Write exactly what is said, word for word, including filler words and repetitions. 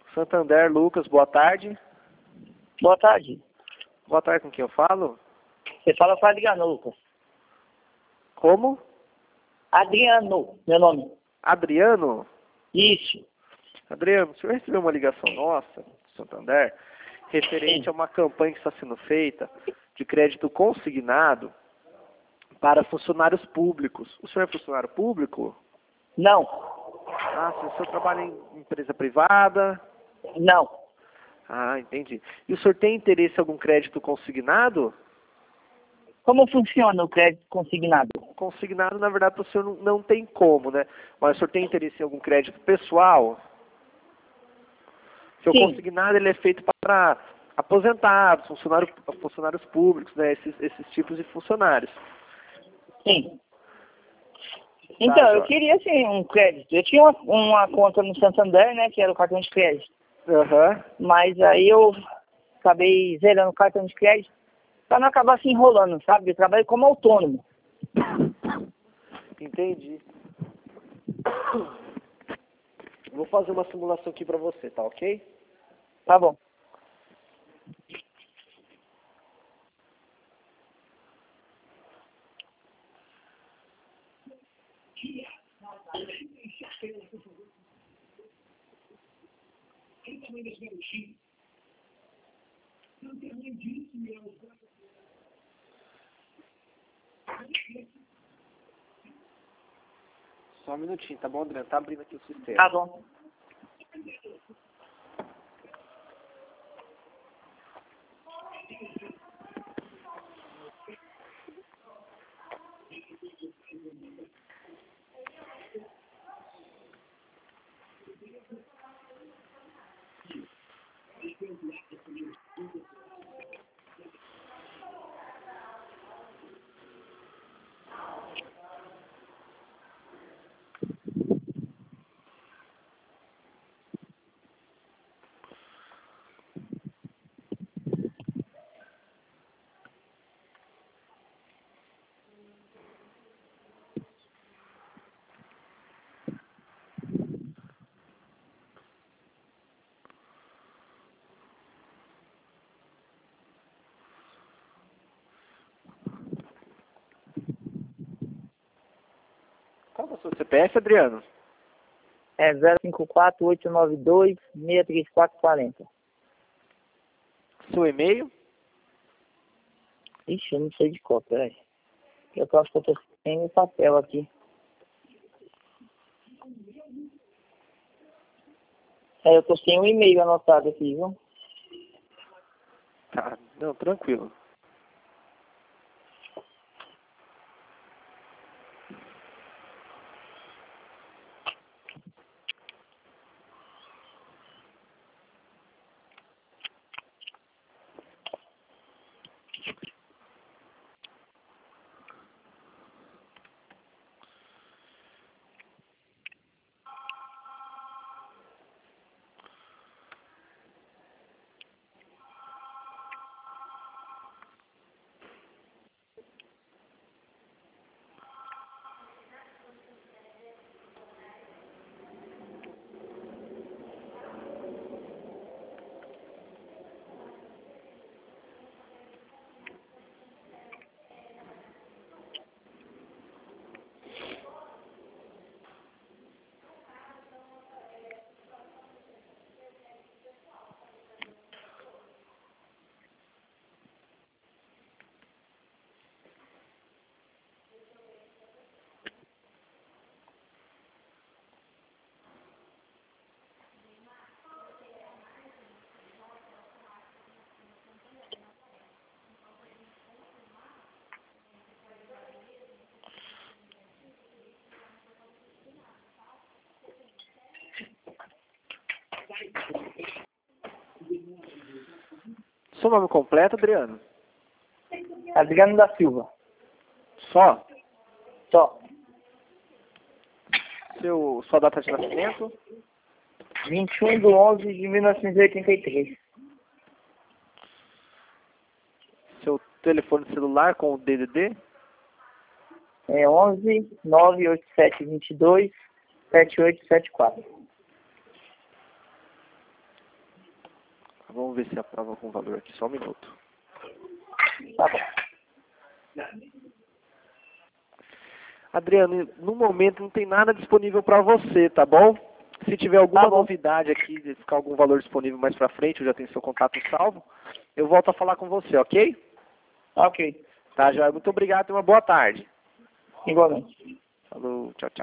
Santander, Lucas, boa tarde. Boa tarde. Boa tarde, com quem eu falo? Você fala com Adriano, Lucas. Como? Adriano, meu nome. Adriano? Isso. Adriano, o senhor recebeu uma ligação nossa, do Santander, referente Sim. a uma campanha que está sendo feita de crédito consignado para funcionários públicos. O senhor é funcionário público? Não. Ah, se o senhor trabalha em empresa privada? Não. Ah, entendi. E o senhor tem interesse em algum crédito consignado? Como funciona o crédito consignado? Consignado, na verdade, o senhor não, não tem como, né? Mas o senhor tem interesse em algum crédito pessoal? Seu Sim. consignado ele é feito para aposentados, funcionários, funcionários públicos, né? Esses, esses tipos de funcionários. Sim. Então, Tá, eu Jorge. queria sim um crédito. Eu tinha uma, uma conta no Santander, né, que era o cartão de crédito. Aham. Mas aí eu acabei zerando o cartão de crédito para não acabar se enrolando, sabe? Eu trabalho como autônomo. Entendi. Vou fazer uma simulação aqui para você, tá ok? Tá bom. Só um minutinho, tá bom, Adriano? Tá abrindo aqui o sistema. Tá bom. Qual é o seu C P F, Adriano? É zero cinco quatro oito nove dois seis três quatro quatro zero. Seu e-mail? Ixi, eu não sei de qual, peraí. Eu acho que eu tô sem o papel aqui. É, eu tô sem o e-mail anotado aqui, viu? Tá, não, tranquilo. Seu nome completo, Adriano? Adriano da Silva. Só? Só. Seu, sua data de nascimento? vinte e um de onze de mil novecentos e oitenta e três. Seu telefone celular com o D D D? É onze nove oito sete dois dois sete oito sete quatro. Vamos ver se aprova com valor aqui, só um minuto. Tá bom. Adriano, no momento não tem nada disponível para você, tá bom? Se tiver alguma Tá bom. novidade aqui, de ficar algum valor disponível mais para frente, eu já tenho seu contato salvo, eu volto a falar com você, ok? Ok. Tá, Joia? Muito obrigado e uma boa tarde. Igualmente. Falou, tchau, tchau.